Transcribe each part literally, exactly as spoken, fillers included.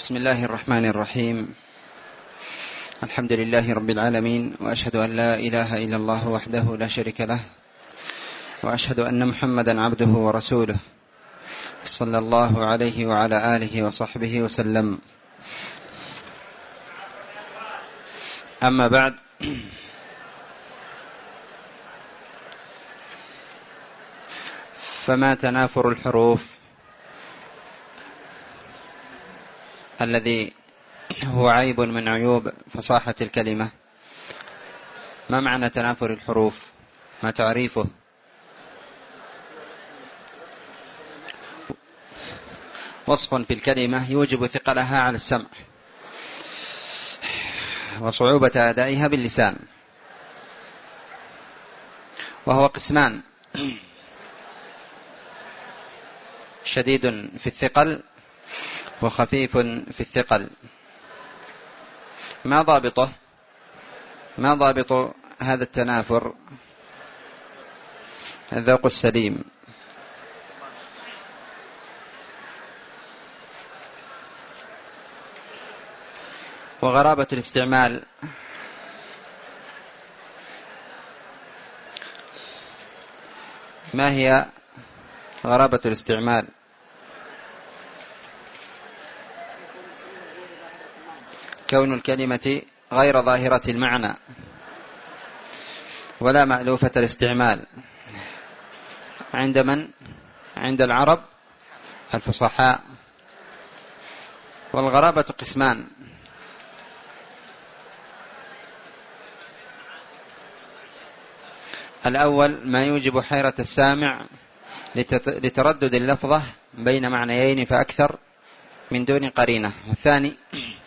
بسم الله الرحمن الرحيم. الحمد لله رب العالمين، وأشهد أن لا إله إلا الله وحده لا شريك له، وأشهد أن محمدا عبده ورسوله صلى الله عليه وعلى آله وصحبه وسلم. أما بعد، فما تنافر الحروف الذي هو عيب من عيوب فصاحة الكلمة؟ ما معنى تنافر الحروف؟ ما تعريفه؟ وصف في الكلمة يوجب ثقلها على السمع وصعوبة أدائها باللسان، وهو قسمان: شديد في الثقل وخفيف في الثقل. ما ضابطه؟ ما ضابط هذا التنافر؟ الذوق السليم، وغرابة الاستعمال. ما هي غرابة الاستعمال؟ كون الكلمة غير ظاهرة المعنى ولا مألوفة الاستعمال. عند من؟ عند العرب الفصحاء. والغرابة قسمان: الأول ما يوجب حيرة السامع لتردد اللفظة بين معنيين فأكثر من دون قرينة. والثاني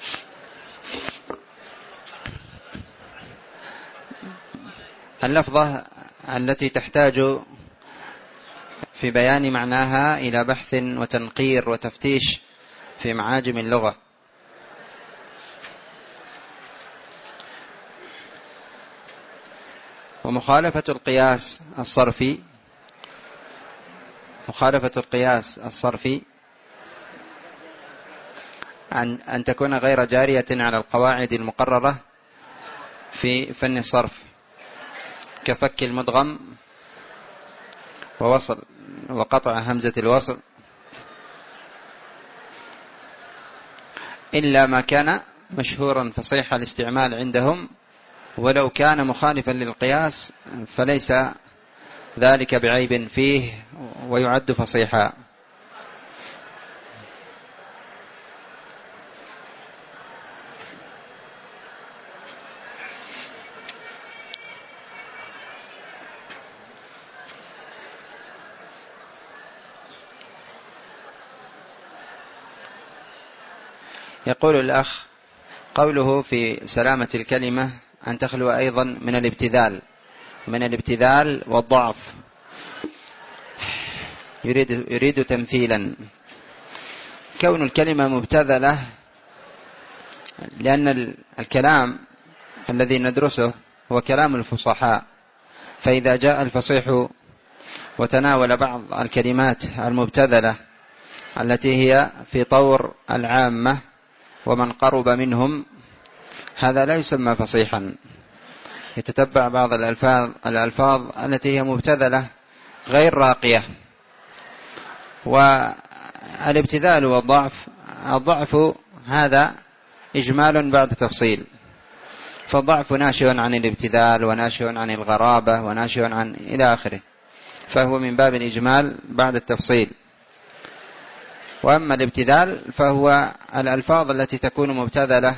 اللفظة التي تحتاج في بيان معناها إلى بحث وتنقير وتفتيش في معاجم اللغة. ومخالفة القياس الصرفي مخالفة القياس الصرفي أن أن تكون غير جارية على القواعد المقررة في فن الصرف، كفك المدغم ووصل وقطع همزة الوصل، إلا ما كان مشهورا فصيح الاستعمال عندهم، ولو كان مخالفا للقياس فليس ذلك بعيب فيه ويعد فصيحا. يقول الأخ: قوله في سلامة الكلمة أن تخلو أيضا من الابتذال من الابتذال والضعف، يريد, يريد تمثيلا. كون الكلمة مبتذلة لأن الكلام الذي ندرسه هو كلام الفصحاء، فإذا جاء الفصيح وتناول بعض الكلمات المبتذلة التي هي في طور العامة ومن قرب منهم، هذا لا يسمى فصيحا. يتتبع بعض الألفاظ, الألفاظ التي هي مبتذلة غير راقية. والابتذال والضعف، الضعف هذا إجمال بعد تفصيل، فالضعف ناشئ عن الابتذال وناشئ عن الغرابة وناشئ عن إلى آخره، فهو من باب الإجمال بعد التفصيل. وأما الابتذال فهو الألفاظ التي تكون مبتذلة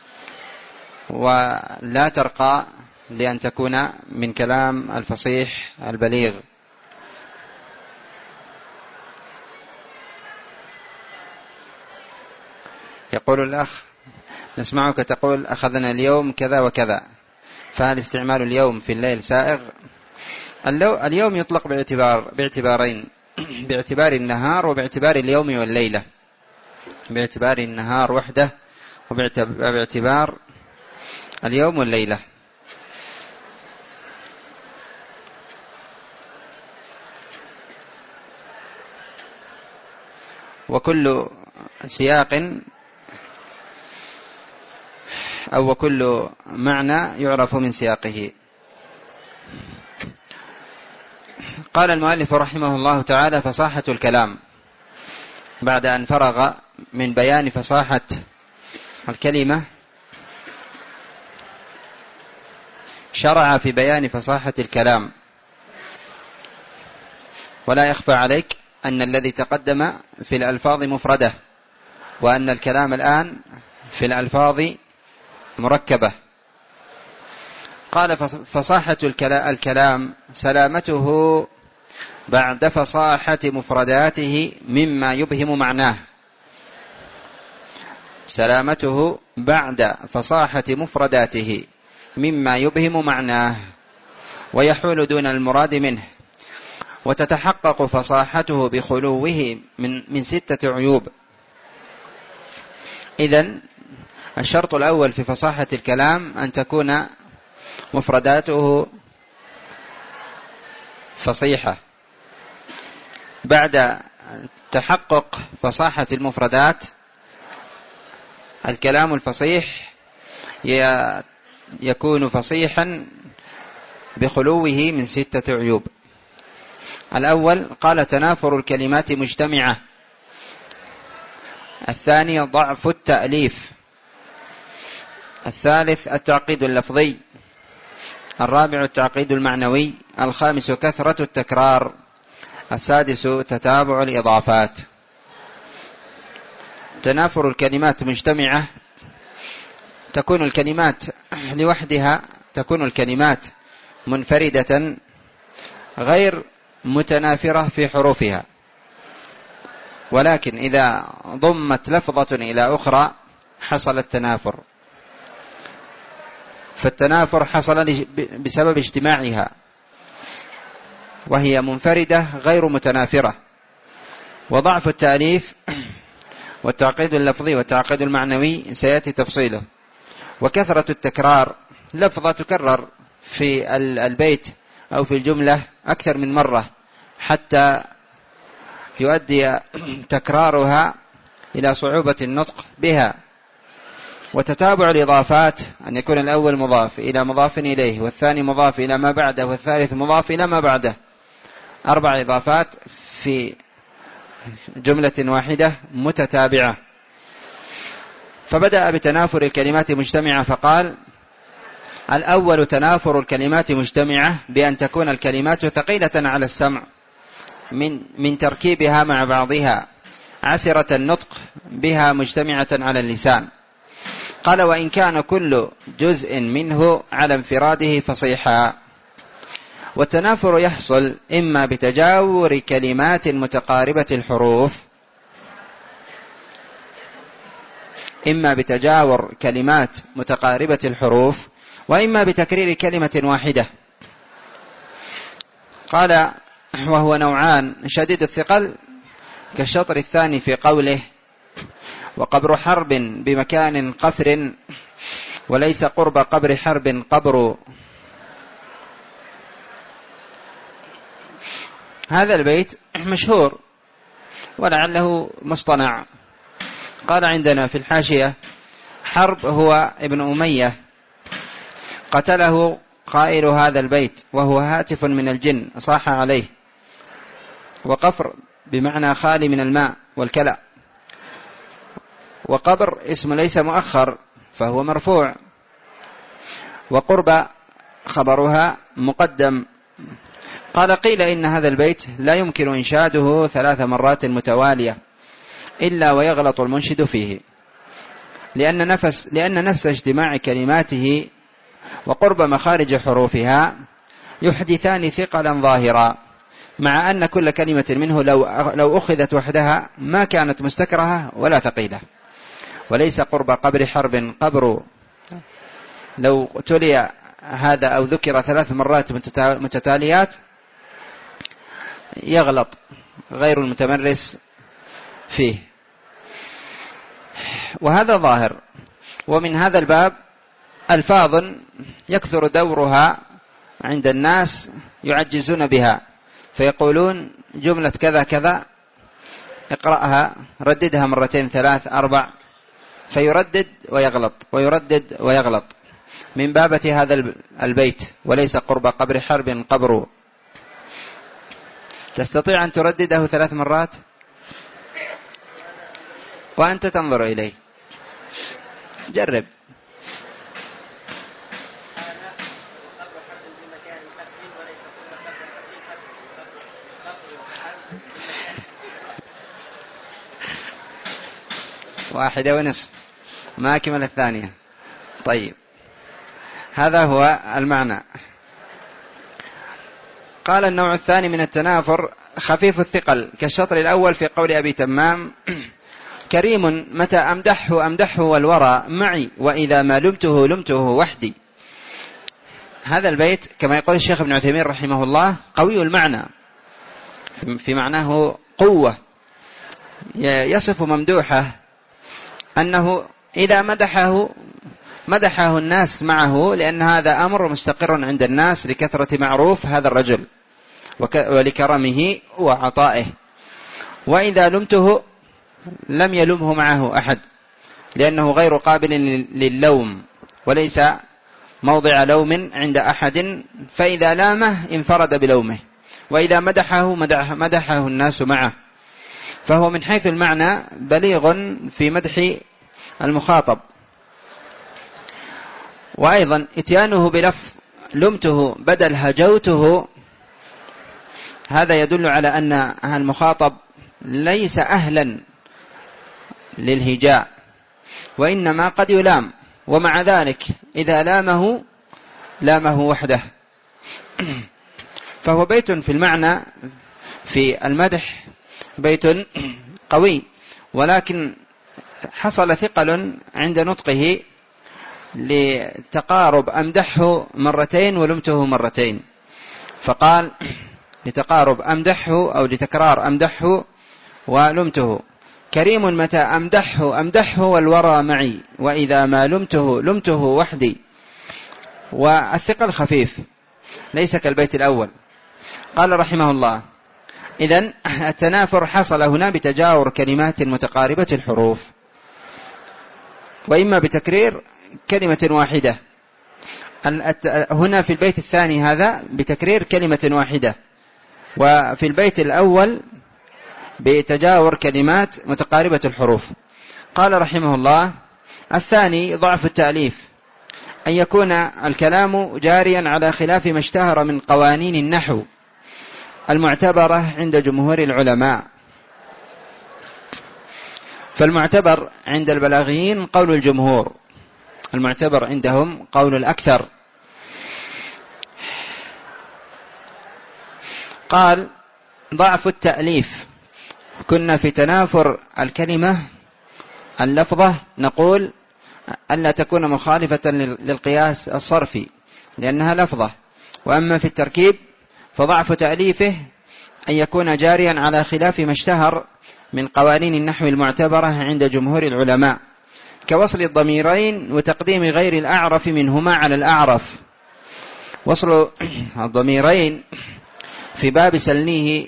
ولا ترقى لأن تكون من كلام الفصيح البليغ. يقول الأخ: نسمعك تقول أخذنا اليوم كذا وكذا، فهل استعمال اليوم في الليل سائغ؟ اليوم يطلق باعتبار باعتبارين: باعتبار النهار وباعتبار اليوم والليلة، باعتبار النهار وحده وباعتبار اليوم والليلة. وكل سياق أو وكل معنى يعرف من سياقه. قال المؤلف رحمه الله تعالى: فصاحة الكلام. بعد أن فرغ من بيان فصاحة الكلمة شرع في بيان فصاحة الكلام. ولا يخفى عليك أن الذي تقدم في الألفاظ مفردة، وأن الكلام الآن في الألفاظ مركبة. قال: فصاحة الكلام سلامته بعد فصاحة مفرداته مما يبهم معناه. سلامته بعد فصاحة مفرداته مما يبهم معناه ويحول دون المراد منه، وتتحقق فصاحته بخلوه من من ستة عيوب. إذن الشرط الأول في فصاحة الكلام أن تكون مفرداته فصيحة. بعد تحقق فصاحة المفردات، الكلام الفصيح يكون فصيحا بخلوه من ستة عيوب. الأول قال: تنافر الكلمات مجتمعة. الثاني ضعف التأليف. الثالث التعقيد اللفظي. الرابع التعقيد المعنوي. الخامس كثرة التكرار. السادس تتابع الإضافات. تنافر الكلمات مجتمعة، تكون الكلمات لوحدها، تكون الكلمات منفردة غير متنافرة في حروفها، ولكن إذا ضمت لفظة إلى أخرى حصل التنافر. فالتنافر حصل بسبب اجتماعها، وهي منفردة غير متنافرة. وضعف التأليف والتعقيد اللفظي والتعقيد المعنوي سيأتي تفصيله. وكثرة التكرار، لفظة تكرر في البيت أو في الجملة أكثر من مرة حتى يؤدي تكرارها إلى صعوبة النطق بها. وتتابع الإضافات، أن يكون الأول مضاف إلى مضاف إليه، والثاني مضاف إلى ما بعده، والثالث مضاف إلى ما بعده. أربع إضافات في جملة واحدة متتابعة. فبدأ بتنافر الكلمات مجتمعة فقال: الأول تنافر الكلمات مجتمعة بأن تكون الكلمات ثقيلة على السمع من من تركيبها مع بعضها، عسرة النطق بها مجتمعة على اللسان. قال: وإن كان كل جزء منه على انفراده فصيحا. والتنافر يحصل إما بتجاور كلمات متقاربة الحروف، إما بتجاور كلمات متقاربة الحروف، وإما بتكرير كلمة واحدة. قال: وهو نوعان: شديد الثقل كالشطر الثاني في قوله: وقبر حرب بمكان قفر وليس قرب قبر حرب قبر. هذا البيت مشهور ولعله مصطنع. قال عندنا في الحاشية: حرب هو ابن أمية قتله قائل هذا البيت وهو هاتف من الجن صاح عليه. وقفر بمعنى خالي من الماء والكلى. وقبر اسم ليس مؤخر فهو مرفوع. وقرب خبرها مقدم. قال: قيل إن هذا البيت لا يمكن إنشاده ثلاث مرات متوالية إلا ويغلط المنشد فيه، لأن نفس, لأن نفس اجتماع كلماته وقرب مخارج حروفها يحدثان ثقلا ظاهرا، مع أن كل كلمة منه لو, لو أخذت وحدها ما كانت مستكرهة ولا ثقيلة. وليس قرب قبر حرب قبر، لو تلي هذا أو ذكر ثلاث مرات متتاليات يغلط غير المتمرس فيه. وهذا ظاهر. ومن هذا الباب ألفاظ يكثر دورها عند الناس يعجزون بها، فيقولون جملة كذا كذا اقرأها رددها مرتين ثلاث أربع فيردد ويغلط ويردد ويغلط من بابة هذا البيت: وليس قرب قبر حرب قبر. تستطيع أن تردده ثلاث مرات وأنت تنظر إليه. جرب. واحدة ونصف، ما أكمل الثانية. طيب، هذا هو المعنى. قال: النوع الثاني من التنافر خفيف الثقل، كالشطر الأول في قول أبي تمام: كريم متى أمدحه أمدحه والورى معي، وإذا ما لمته لمته وحدي. هذا البيت كما يقول الشيخ ابن عثيمين رحمه الله قوي المعنى، في معناه قوة. يصف ممدوحه أنه إذا مدحه مدحه الناس معه، لأن هذا أمر مستقر عند الناس لكثرة معروف هذا الرجل ولكرمه وعطائه. وإذا لمته لم يلمه معه أحد، لأنه غير قابل للوم وليس موضع لوم عند أحد، فإذا لامه انفرد بلومه، وإذا مدحه مدح مدحه الناس معه. فهو من حيث المعنى بليغ في مدح المخاطب. وأيضا اتيانه بلفظ لمته بدل هجوته، هذا يدل على أن المخاطب ليس أهلا للهجاء، وإنما قد يلام، ومع ذلك إذا لامه لامه وحده. فهو بيت في المعنى في المدح بيت قوي، ولكن حصل ثقل عند نطقه لتقارب أمدحه مرتين ولمته مرتين، فقال لتقارب أمدحه أو لتكرار أمدحه ولمته: كريم متى أمدحه أمدحه والورى معي، وإذا ما لمته لمته وحدي. والثقل خفيف ليس كالبيت الأول. قال رحمه الله: إذن التنافر حصل هنا بتجاور كلمات متقاربة الحروف، وإما بتكرير كلمة واحدة. هنا في البيت الثاني هذا بتكرير كلمة واحدة، وفي البيت الأول بتجاور كلمات متقاربة الحروف. قال رحمه الله: الثاني ضعف التأليف، أن يكون الكلام جاريا على خلاف ما اشتهر من قوانين النحو المعتبرة عند جمهور العلماء. فالمعتبر عند البلاغيين قول الجمهور، المعتبر عندهم قول الأكثر. قال: ضعف التأليف، كنا في تنافر الكلمة اللفظة نقول ألا تكون مخالفة للقياس الصرفي لأنها لفظة، وأما في التركيب فضعف تأليفه أن يكون جاريا على خلاف ما اشتهر من قوانين النحو المعتبرة عند جمهور العلماء، كوصل الضميرين وتقديم غير الأعرف منهما على الأعرف. وصل الضميرين في باب سلنيه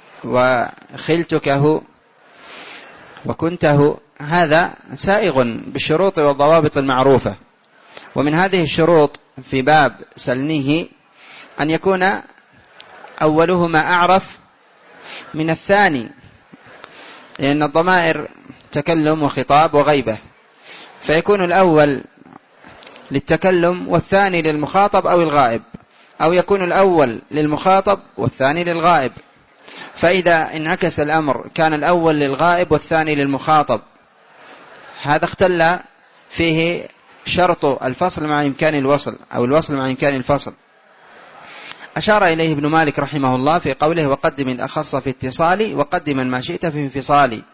وخلتكه وكنته هذا سائغ بالشروط والضوابط المعروفة. ومن هذه الشروط في باب سلنيه أن يكون أولهما أعرف من الثاني، لأن الضمائر تكلم وخطاب وغيبة، فيكون الأول للتكلم والثاني للمخاطب أو الغائب، أو يكون الأول للمخاطب والثاني للغائب. فإذا انعكس الأمر كان الأول للغائب والثاني للمخاطب، هذا اختل فيه شرط الفصل مع إمكان الوصل أو الوصل مع إمكان الفصل. أشار إليه ابن مالك رحمه الله في قوله: وقدم الأخص في اتصالي وقدم ما شئت في انفصالي.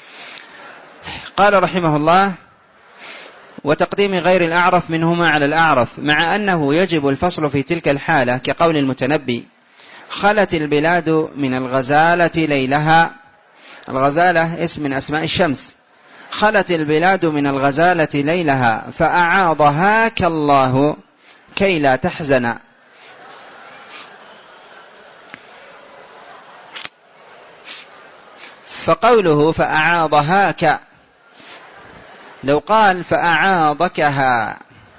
قال رحمه الله: وتقديم غير الأعرف منهما على الأعرف، مع أنه يجب الفصل في تلك الحالة، كقول المتنبي: خلت البلاد من الغزالة ليلها. الغزالة اسم من أسماء الشمس. خلت البلاد من الغزالة ليلها فأعاضها كالله كي لا تحزن. فقوله فأعاضها ك لو قال فأعاضكها،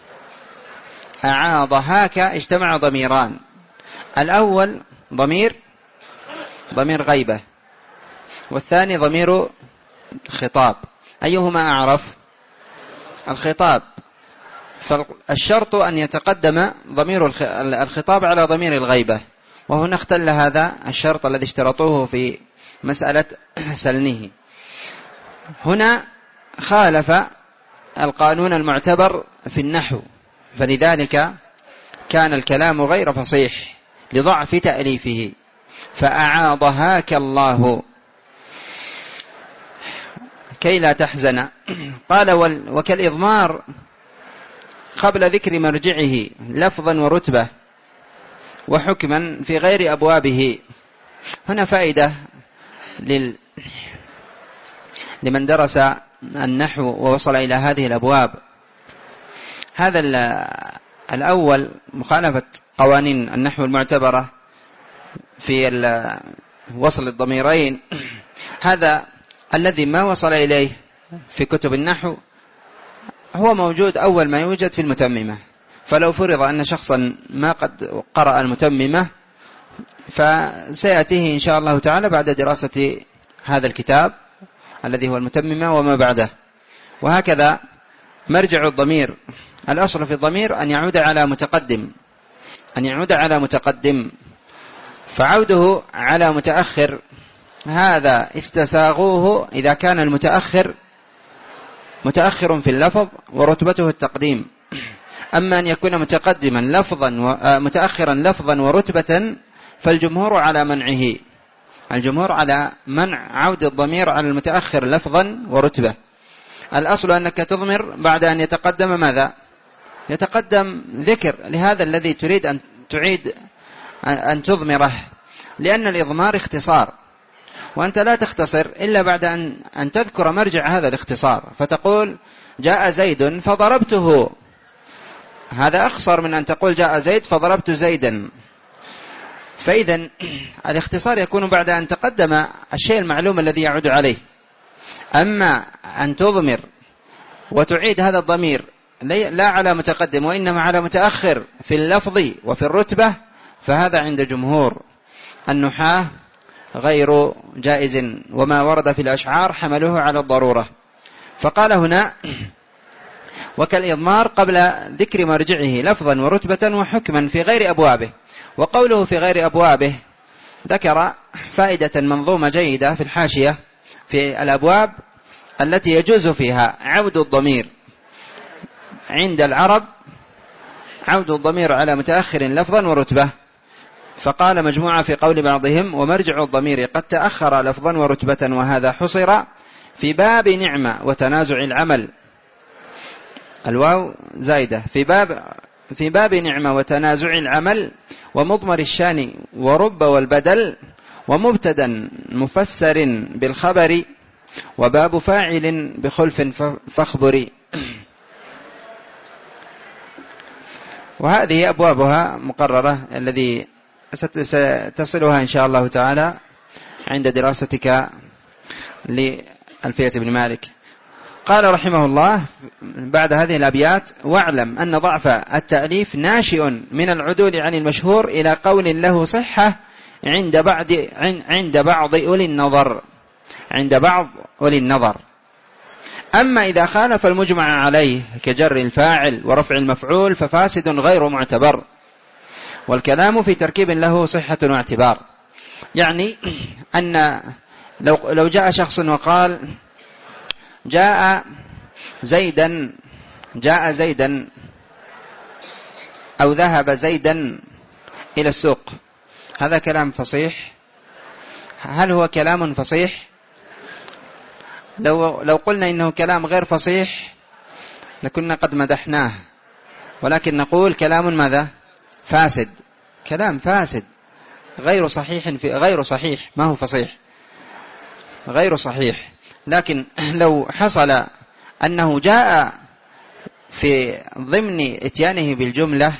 أعاضهاك اجتمع ضميران، الأول ضمير ضمير غيبة، والثاني ضمير خطاب، أيهما أعرف؟ الخطاب، فالشرط أن يتقدم ضمير الخطاب على ضمير الغيبة، وهنا اختل هذا الشرط الذي اشترطوه في مسألة سلنه. هنا خالف القانون المعتبر في النحو، فلذلك كان الكلام غير فصيح لضعف تأليفه. فأعاضهاك الله كي لا تحزن. قال وكالإضمار قبل ذكر مرجعه لفظا ورتبة وحكما في غير أبوابه. هنا فائدة لل... لمن درس النحو ووصل إلى هذه الأبواب. هذا الأول مخالفة قوانين النحو المعتبرة في وصل الضميرين، هذا الذي ما وصل إليه في كتب النحو هو موجود أول ما يوجد في المتممة. فلو فرض أن شخصا ما قد قرأ المتممة فسيأتيه إن شاء الله تعالى بعد دراسة هذا الكتاب الذي هو المتممة وما بعده. وهكذا مرجع الضمير، الأصل في الضمير أن يعود على متقدم، أن يعود على متقدم، فعوده على متأخر هذا استساغوه إذا كان المتأخر متأخر في اللفظ ورتبته التقديم. أما أن يكون متقدما لفظا متأخرا لفظا ورتبة فالجمهور على منعه، الجمهور على منع عود الضمير على المتأخر لفظا ورتبة. الأصل أنك تضمر بعد أن يتقدم ماذا؟ يتقدم ذكر لهذا الذي تريد أن تعيد أن تضمره، لأن الإضمار اختصار، وأنت لا تختصر إلا بعد أن, أن تذكر مرجع هذا الاختصار، فتقول جاء زيد فضربته، هذا أخصر من أن تقول جاء زيد فضربت زيدا. فإذا الاختصار يكون بعد أن تقدم الشيء المعلوم الذي يعود عليه. أما أن تضمر وتعيد هذا الضمير لا على متقدم وإنما على متأخر في اللفظ وفي الرتبة، فهذا عند جمهور النحاة غير جائز، وما ورد في الأشعار حملوه على الضرورة. فقال هنا وكالإضمار قبل ذكر مرجعه لفظا ورتبة وحكما في غير أبوابه. وقوله في غير أبوابه ذكر فائدة منظومة جيدة في الحاشية في الأبواب التي يجوز فيها عود الضمير. عند العرب عود الضمير على متأخر لفظا ورتبة، فقال مجموعة في قول بعضهم ومرجع الضمير قد تأخر لفظا ورتبة، وهذا حصر في باب نعمة وتنازع العمل، الواو زايدة، في باب في باب نعمة وتنازع العمل ومضمر الشان ورب والبدل ومبتدا مفسر بالخبر وباب فاعل بخلف فاخبري. وهذه أبوابها مقررة الذي ستصلها إن شاء الله تعالى عند دراستك لألفية بن مالك. قال رحمه الله بعد هذه الأبيات واعلم أن ضعف التأليف ناشئ من العدول عن المشهور إلى قول له صحة عند بعض عند بعض أولي النظر عند بعض أولي النظر أما إذا خالف المجمع عليه كجر الفاعل ورفع المفعول ففاسد غير معتبر، والكلام في تركيب له صحة واعتبار. يعني أن لو لو جاء شخص وقال جاء زيدا جاء زيدا أو ذهب زيدا إلى السوق، هذا كلام فصيح؟ هل هو كلام فصيح؟ لو لو قلنا إنه كلام غير فصيح لكنا قد مدحناه، ولكن نقول كلام ماذا؟ فاسد، كلام فاسد غير صحيح في غير صحيح، ما هو فصيح، غير صحيح. لكن لو حصل أنه جاء في ضمن اتيانه بالجملة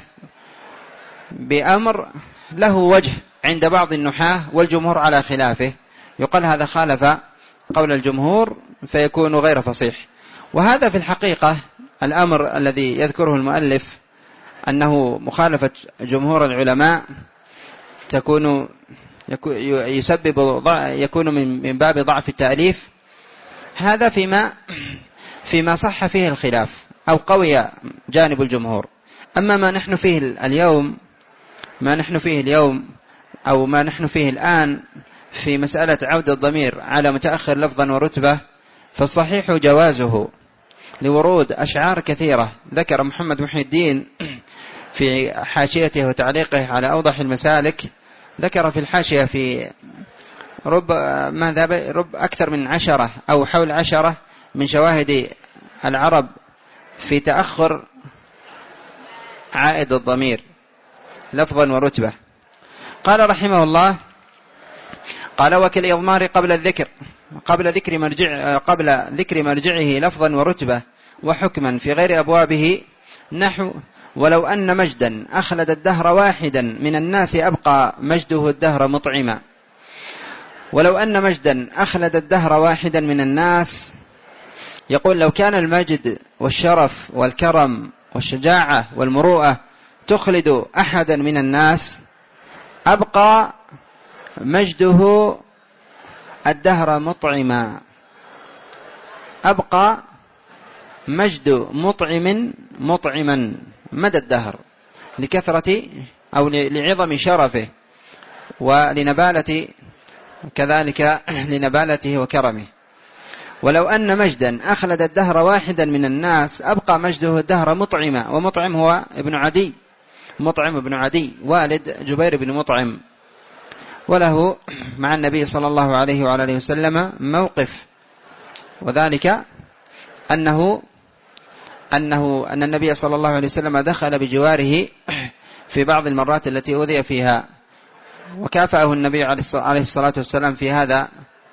بأمر له وجه عند بعض النحاة والجمهور على خلافه، يقال هذا خالف قول الجمهور فيكون غير فصيح. وهذا في الحقيقة الأمر الذي يذكره المؤلف أنه مخالفة جمهور العلماء تكون يسبب يكون من باب ضعف التأليف، هذا فيما فيما صح فيه الخلاف أو قوي جانب الجمهور. أما ما نحن فيه اليوم ما نحن فيه اليوم أو ما نحن فيه الآن في مسألة عود الضمير على متأخر لفظا ورتبة، فالصحيح جوازه لورود أشعار كثيرة. ذكر محمد محي الدين في حاشيته وتعليقه على أوضح المسالك، ذكر في الحاشية في رب ماذا رب أكثر من عشرة أو حول عشرة من شواهد العرب في تأخر عائد الضمير لفظا ورتبة. قال رحمه الله: قال: وكالإضمار قبل الذكر قبل ذكر مرجع قبل ذكر مرجعه لفظا ورتبة وحكما في غير أبوابه، نحو: ولو أن مجدا أخلد الدهر واحدا من الناس أبقى مجده الدهر مطعما. ولو أن مجدا أخلد الدهر واحدا من الناس، يقول لو كان المجد والشرف والكرم والشجاعة والمروءة تخلد أحدا من الناس، أبقى مجده الدهر مطعما. أبقى مجد مطعم مطعما مدى الدهر، لكثرة أو لعظم شرفه ولنبالة كذلك لنبالته وكرمه. ولو أن مجدا أخلد الدهر واحدا من الناس، أبقى مجده الدهر مطعما. ومطعم هو ابن عدي، مطعم ابن عدي والد جبير بن مطعم، وله مع النبي صلى الله عليه وعلى اله وسلم موقف، وذلك أنه أنه أن النبي صلى الله عليه وسلم دخل بجواره في بعض المرات التي أوذي فيها، وكافأه النبي عليه الصلاة والسلام في هذا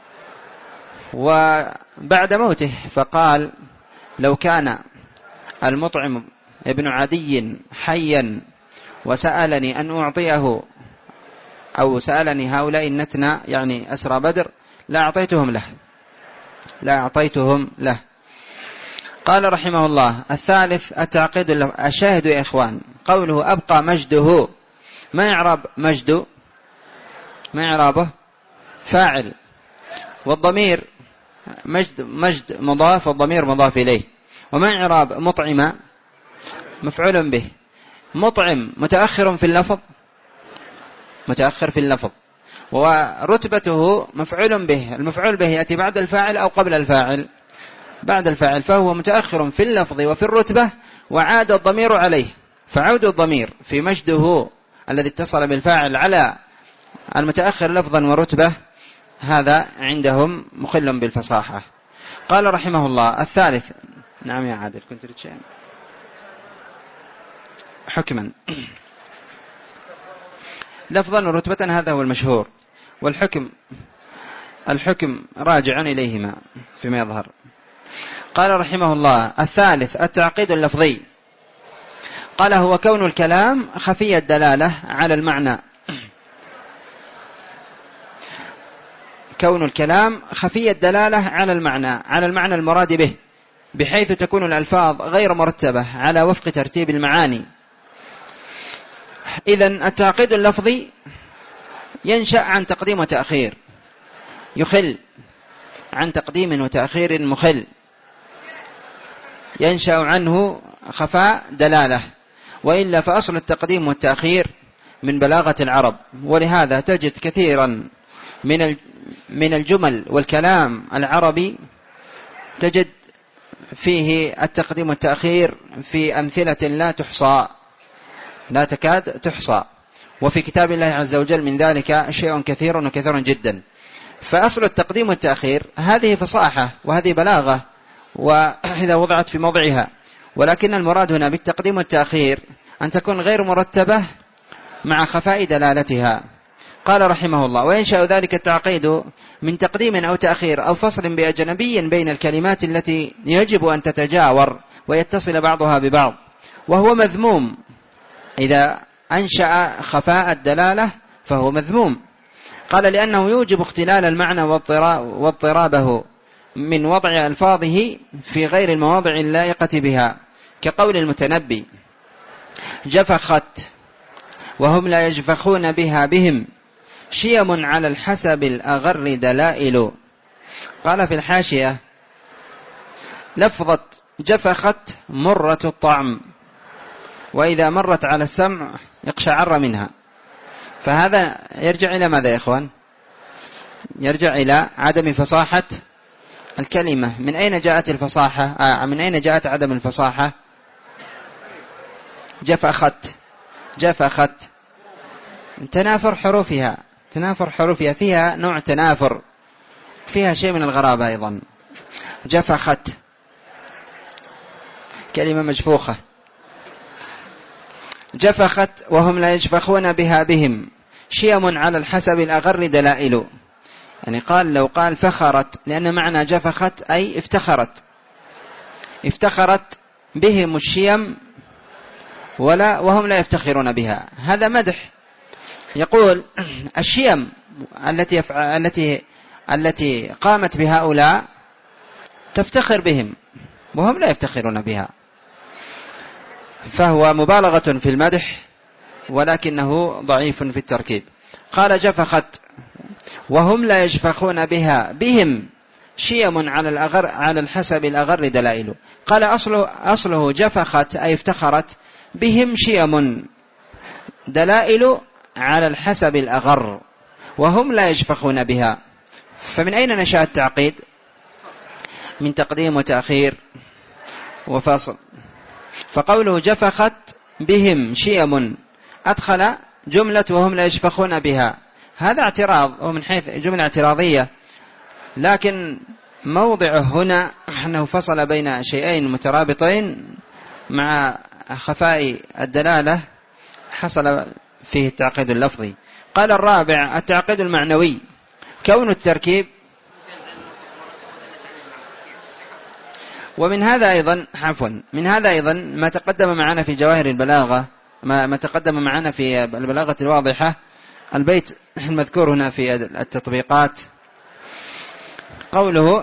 وبعد موته، فقال: لو كان المطعم ابن عدي حيا وسألني أن أعطيه أو سألني هؤلاء النتنى يعني أسرى بدر لا أعطيتهم له لا أعطيتهم له. قال رحمه الله: الثالث التعقيد. الشاهد يا إخوان قوله أبقى مجده، ما يعرب مجد؟ ما يعربه؟ فاعل، والضمير مجد مجد مضاف والضمير مضاف إليه. وما يعرب مطعم؟ مفعول به. مطعم متأخر في اللفظ، متأخر في اللفظ، ورتبته مفعول به. المفعول به يأتي بعد الفاعل أو قبل الفاعل؟ بعد الفاعل، فهو متأخر في اللفظ وفي الرتبة، وعاد الضمير عليه. فعود الضمير في مجده الذي اتصل بالفاعل على المتأخر لفظا ورتبة، هذا عندهم مخل بالفصاحة. قال رحمه الله: الثالث. نعم يا عادل، كنت تريد شيئا؟ حكما لفظا ورتبة، هذا هو المشهور، والحكم الحكم راجع إليهما فيما يظهر. قال رحمه الله: الثالث التعقيد اللفظي. قال: هو كون الكلام خفي الدلالة على المعنى كون الكلام خفي الدلالة على المعنى على المعنى المراد به، بحيث تكون الألفاظ غير مرتبة على وفق ترتيب المعاني. إذن التعقيد اللفظي ينشأ عن تقديم وتأخير، يخل عن تقديم وتأخير مخل، ينشأ عنه خفاء دلالة، وإلا فأصل التقديم والتأخير من بلاغة العرب. ولهذا تجد كثيرا من من الجمل والكلام العربي تجد فيه التقديم والتأخير في أمثلة لا تحصى لا تكاد تحصى، وفي كتاب الله عز وجل من ذلك شيء كثير وكثير جدا. فأصل التقديم والتأخير هذه فصاحة وهذه بلاغة، وإذا وضعت في موضعها، ولكن المراد هنا بالتقديم والتأخير أن تكون غير مرتبة مع خفاء دلالتها. قال رحمه الله: وينشأ ذلك التعقيد من تقديم أو تأخير أو فصل بأجنبي بين الكلمات التي يجب أن تتجاور ويتصل بعضها ببعض، وهو مذموم. إذا أنشأ خفاء الدلالة فهو مذموم. قال: لأنه يوجب اختلال المعنى واضطرابه من وضع ألفاظه في غير المواضع اللائقة بها، كقول المتنبي: جفخت وهم لا يجفخون بها بهم، شيم على الحسب الأغر دلائل. قال في الحاشية: لفظة جفخت مرة الطعم، وإذا مرت على السمع يقشعر منها. فهذا يرجع إلى ماذا يا إخوان؟ يرجع إلى عدم فصاحة الكلمة. من أين جاءت الفصاحة؟ آه من أين جاءت عدم الفصاحة؟ جفخت جفخت تنافر حروفها، تنافر حروفها، فيها نوع تنافر، فيها شيء من الغرابة أيضا. جفخت كلمة مجفوخة. جفخت وهم لا يجفخون بها بهم، شيم على الحسب الأغر دلائل. يعني قال لو قال فخرت، لأن معنى جفخت أي افتخرت، افتخرت بهم الشيم ولا وهم لا يفتخرون بها. هذا مدح. يقول الشيم التي التي التي قامت بهؤلاء تفتخر بهم وهم لا يفتخرون بها، فهو مبالغة في المدح ولكنه ضعيف في التركيب. قال جفخت وهم لا يجفخون بها بهم، شيم على الأغر على الحسب الأغر دلائل. قال أصله, أصله جفخت أي افتخرت، بهم شيم، دلائل على الحسب الأغر، وهم لا يجفخون بها. فمن أين نشأ التعقيد؟ من تقديم وتأخير وفصل. فقوله جفخت بهم شيم أدخل جملة وهم لا يجفخون بها، هذا اعتراض ومن حيث جملة اعتراضية، لكن موضعه هنا أنه فصل بين شيئين مترابطين مع خفاء الدلالة، حصل فيه التعقيد اللفظي. قال الرابع التعقيد المعنوي، كون التركيب. ومن هذا أيضا عفوا من هذا أيضا ما تقدم معنا في جواهر البلاغة، ما, ما تقدم معنا في البلاغة الواضحة، البيت المذكور هنا في التطبيقات، قوله: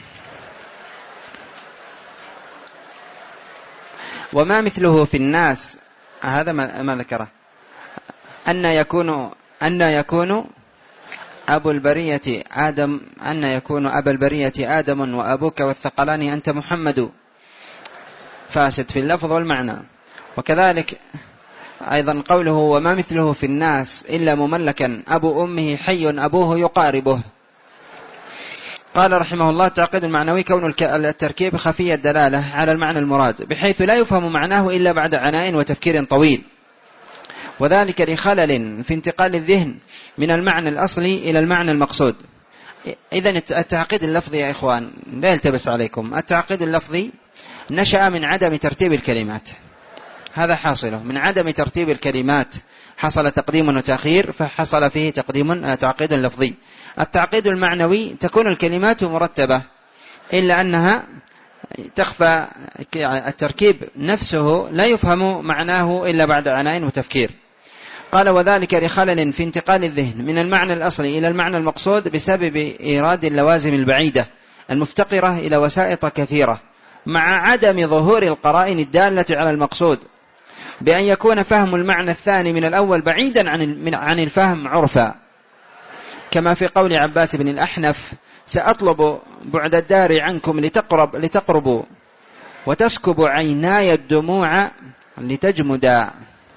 وما مثله في الناس، هذا ما ذكره، أن يكون أن يكون أبو البرية آدم، أن يكون أبا البرية آدم وأبوك والثقلان أنت محمد، فاسد في اللفظ والمعنى. وكذلك أيضا قوله: وما مثله في الناس إلا مملكا أبو أمه حي أبوه يقاربه. قال رحمه الله: التعقيد المعنوي كون التركيب خفي الدلالة على المعنى المراد، بحيث لا يفهم معناه إلا بعد عناء وتفكير طويل، وذلك لخلل في انتقال الذهن من المعنى الأصلي إلى المعنى المقصود. إذن التعقيد اللفظي يا إخوان لا يلتبس عليكم، التعقيد اللفظي نشأ من عدم ترتيب الكلمات، هذا حاصله من عدم ترتيب الكلمات، حصل تقديم وتأخير فحصل فيه تقديم تعقيد لفظي. التعقيد المعنوي تكون الكلمات مرتبة إلا أنها تخفى، التركيب نفسه لا يفهم معناه إلا بعد عناء وتفكير. قال: وذلك لخلل في انتقال الذهن من المعنى الأصلي إلى المعنى المقصود بسبب إيراد اللوازم البعيدة المفتقرة إلى وسائط كثيرة، مع عدم ظهور القرائن الدالة على المقصود، بأن يكون فهم المعنى الثاني من الأول بعيدا عن الفهم عرفا، كما في قول عباس بن الأحنف: سأطلب بعد الدار عنكم لتقرب لتقربوا وتسكب عيناي الدموع لتجمدا.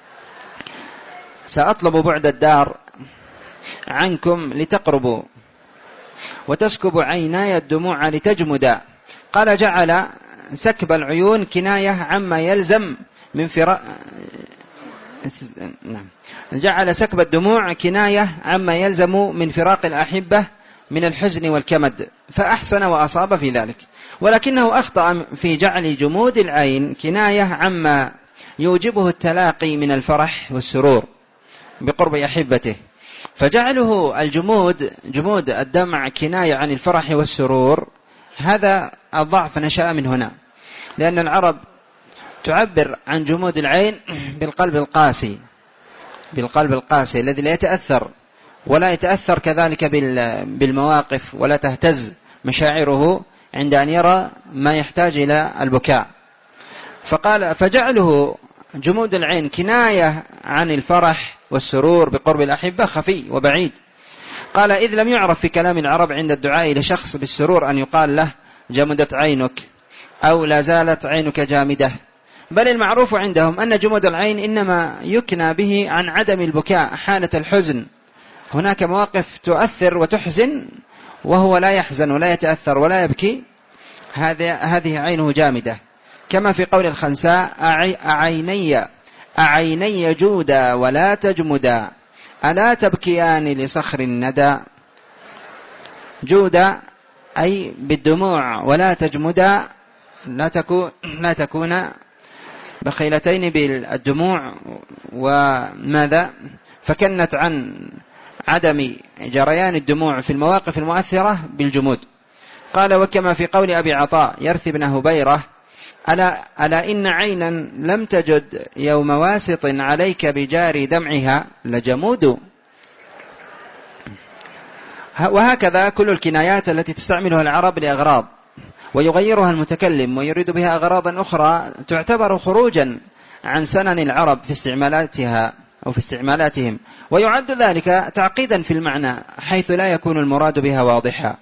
سأطلب بعد الدار عنكم لتقربوا وتسكب عيناي الدموع لتجمدا. قال: جعل سكب العيون كناية عما يلزم من فراق نعم جعل سكب الدموع كناية عما يلزم من فراق الأحبة من الحزن والكمد، فأحسن وأصاب في ذلك، ولكنه أخطأ في جعل جمود العين كناية عما يوجبه التلاقي من الفرح والسرور بقرب أحبته، فجعله الجمود جمود الدمع كناية عن الفرح والسرور. هذا الضعف نشأ من هنا، لأن العرب تعبر عن جمود العين بالقلب القاسي، بالقلب القاسي الذي لا يتأثر ولا يتأثر كذلك بالمواقف ولا تهتز مشاعره عند أن يرى ما يحتاج إلى البكاء. فقال فجعله جمود العين كناية عن الفرح والسرور بقرب الأحبة خفي وبعيد. قال إذ لم يعرف في كلام العرب عند الدعاء لشخص بالسرور أن يقال له جمدت عينك أو لا زالت عينك جامدة، بل المعروف عندهم أن جمود العين إنما يكنى به عن عدم البكاء حالة الحزن. هناك مواقف تؤثر وتحزن وهو لا يحزن ولا يتأثر ولا يبكي، هذه عينه جامدة. كما في قول الخنساء أعيني أعيني جودا ولا تجمدا ألا تبكيان لصخر الندى. جودا أي بالدموع ولا تجمدا لا تكون, لا تكون بخيلتين بالدموع وماذا فكنت عن عدم جريان الدموع في المواقف المؤثرة بالجمود. قال وكما في قول أبي عطاء يرثي بن هبيرة ألا, ألا إن عينا لم تجد يوم واسط عليك بجار دمعها لجمود. وهكذا كل الكنايات التي تستعملها العرب لأغراض ويغيرها المتكلم ويريد بها أغراضا أخرى تعتبر خروجا عن سنن العرب في استعمالاتها أو في استعمالاتهم، ويعد ذلك تعقيدا في المعنى حيث لا يكون المراد بها واضحا.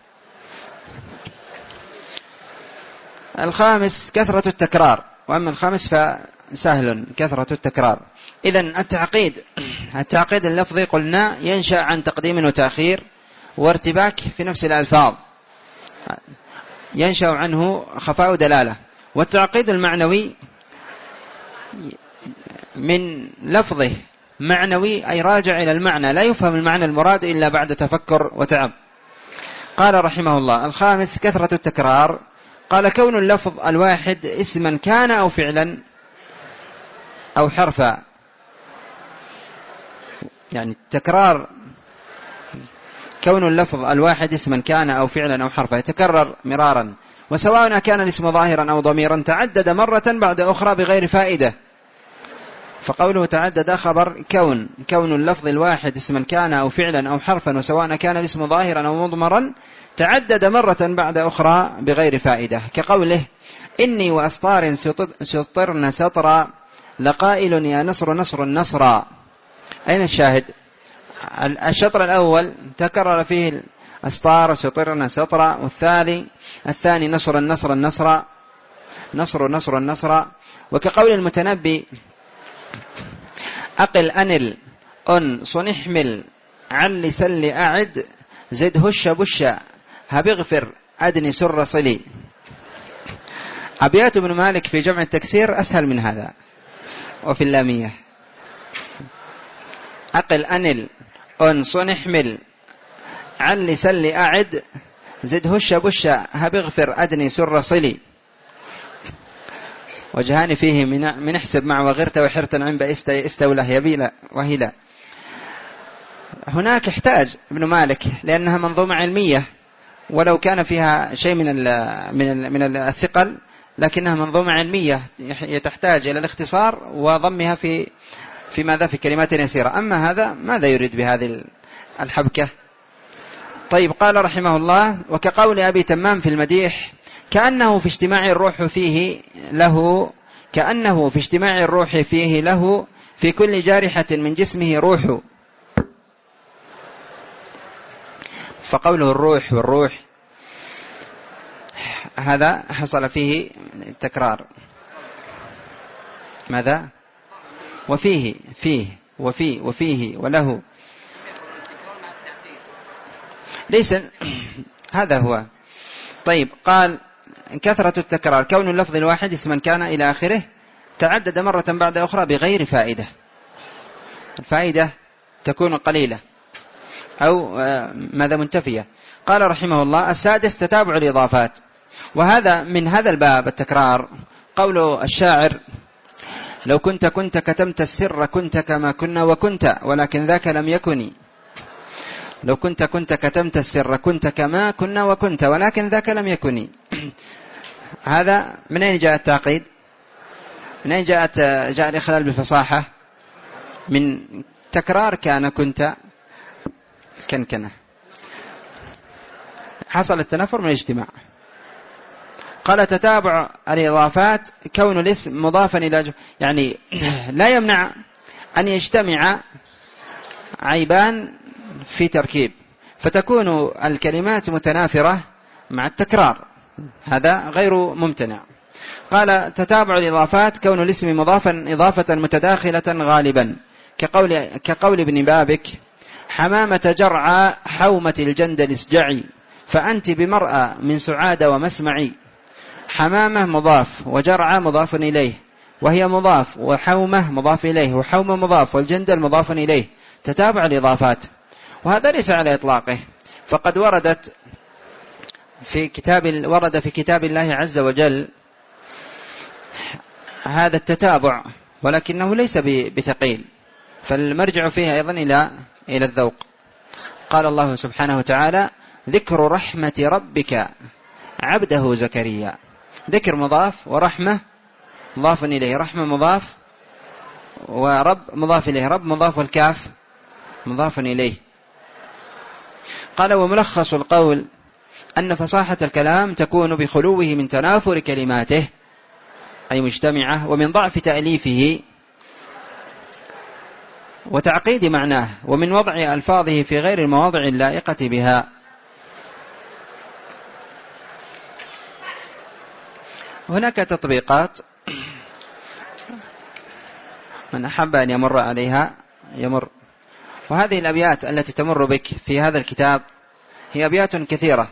الخامس كثرة التكرار، وأما الخامس فسهل كثرة التكرار. إذن التعقيد التعقيد اللفظي قلنا ينشأ عن تقديم وتأخير وارتباك في نفس الألفاظ، ينشأ عنه خفاء دلالة. والتعقيد المعنوي من لفظه معنوي أي راجع إلى المعنى، لا يفهم المعنى المراد إلا بعد تفكر وتعب. قال رحمه الله الخامس كثرة التكرار. قال كون اللفظ الواحد اسما كان أو فعلا أو حرفا، يعني التكرار كون اللفظ الواحد اسما كان أو فعلا أو حرفا يتكرر مرارا، وسواء كان الاسم ظاهرا أو ضميرا تعدد مرة بعد أخرى بغير فائدة. فقوله تعدد خبر كون كون اللفظ الواحد اسما كان أو فعلا أو حرفا وسواء كان الاسم ظاهرا أو مضمرا تعدد مرة بعد أخرى بغير فائدة، كقوله إني وأسطار سطرن سطرا لقائل يا نصر نصر نصرا. أين الشاهد؟ الشطر الأول تكرر فيه أسطار سطرن سطرا، والثاني الثاني نصر نصر نصرا نصر نصر نصرا. وكقول المتنبي أقل أنل أن صنحمل عل سل أعد زد هش بشا هبغفر أدني سر صلي. أبيات ابن مالك في جمع التكسير أسهل من هذا. وفي اللامية أقل أنل أن صنحمل عل سل أعد زد هش بشا هبغفر أدني سر صلي. وجهان فيه من احسب مع وغرت وحرت عن استوله يبيلا وهلا. هناك احتاج ابن مالك لأنها منظومة علمية ولو كان فيها شيء من من من الثقل، لكنها منظومة علمية تحتاج إلى الاختصار وضمها في في ماذا في كلمات يسيرة. أما هذا ماذا يريد بهذه الحبكة؟ طيب قال رحمه الله وكقول أبي تمام في المديح كأنه في اجتماع الروح فيه له كأنه في اجتماع الروح فيه له في كل جارحة من جسمه روح. فقوله الروح والروح هذا حصل فيه تكرار. ماذا؟ وفيه فيه وفي وفيه وله ليس هذا هو. طيب قال كثرة التكرار كون اللفظ الواحد اسما كان إلى آخره تعدد مرة بعد أخرى بغير فائدة. الفائدة تكون قليلة أو ماذا منتفية. قال رحمه الله السادس تتابع الإضافات، وهذا من هذا الباب التكرار. قول الشاعر لو كنت كنت كتمت السر كنت كما كنا وكنت ولكن ذاك لم يكن. لو كنت كنت كتمت السر كنت كما كنا وكنت ولكن ذاك لم يكن. هذا من أين جاء التعقيد؟ من أين جاءت جاء الإخلال بالفصاحة؟ من تكرار كان كنت كنكنة. حصل التنافر من الاجتماع. قال تتابع الإضافات كون الاسم مضافا إلى، يعني لا يمنع أن يجتمع عيبان في تركيب فتكون الكلمات متنافرة مع التكرار، هذا غير ممتنع. قال تتابع الإضافات كون الاسم مضافا إضافة متداخلة غالبا، كقول, كقول ابن بابك حمامة جرعى حومة الجندل اسجعي، فأنت بمرأة من سعاد ومسمعي. حمامة مضاف وجرعى مضاف إليه، وهي مضاف، وحومة مضاف إليه، وحومة مضاف، والجندل مضاف إليه. تتابع الإضافات، وهذا ليس على إطلاقه، فقد وردت في كتاب ورد في كتاب الله عز وجل هذا التتابع، ولكنه ليس بثقيل، فالمرجع فيه أيضا إلى إلى الذوق. قال الله سبحانه وتعالى ذكر رحمة ربك عبده زكريا، ذكر مضاف ورحمة مضاف إليه، رحمة مضاف ورب مضاف إليه، رب مضاف والكاف مضاف إليه. قال وملخص القول أن فصاحة الكلام تكون بخلوه من تنافر كلماته أي مجتمعة، ومن ضعف تأليفه وتعقيد معناه، ومن وضع ألفاظه في غير المواضع اللائقة بها. هناك تطبيقات من أحب أن يمر عليها يمر، وهذه الأبيات التي تمر بك في هذا الكتاب هي أبيات كثيرة،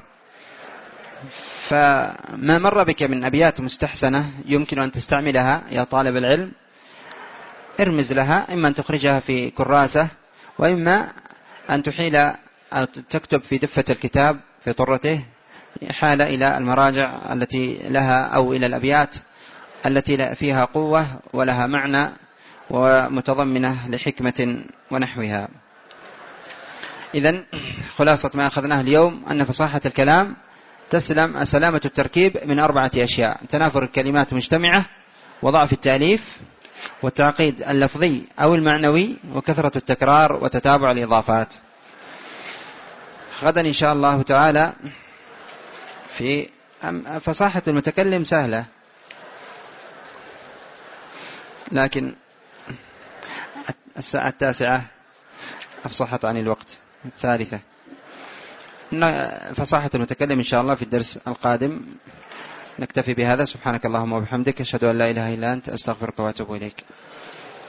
فما مر بك من أبيات مستحسنة يمكن أن تستعملها يا طالب العلم ارمز لها، إما أن تخرجها في كراسة، وإما أن تحيل أو تكتب في دفة الكتاب في طرته حال إلى المراجع التي لها أو إلى الأبيات التي فيها قوة ولها معنى ومتضمنة لحكمة ونحوها. إذن خلاصة ما أخذناه اليوم أن فصاحة الكلام تسلم سلامة التركيب من أربعة أشياء: تنافر الكلمات مجتمعة، وضعف التأليف، والتعقيد اللفظي أو المعنوي، وكثرة التكرار، وتتابع الإضافات. غدا إن شاء الله تعالى في فصاحة المتكلم سهلة، لكن الساعة التاسعة أفصحت عن الوقت الثالثة. فصاحة المتكلم إن شاء الله في الدرس القادم. نكتفي بهذا. سبحانك اللهم وبحمدك، أشهد أن لا إله إلا أنت، أستغفرك وأتوب إليك.